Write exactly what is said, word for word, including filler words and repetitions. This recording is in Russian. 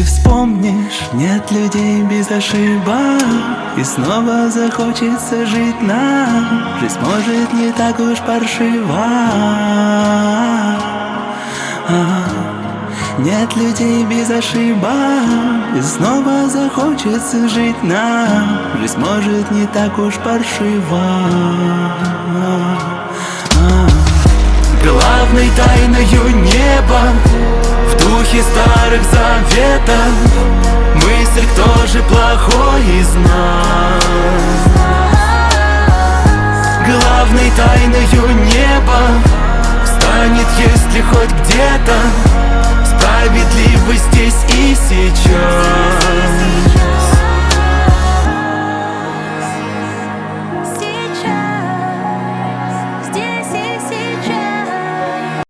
вспомнишь, нет людей без ошибок, и снова захочется жить нам. Жизнь может не так уж паршива. Нет людей без ошибок, и снова захочется жить нам. Жизнь может не так уж паршива. Главной тайною неба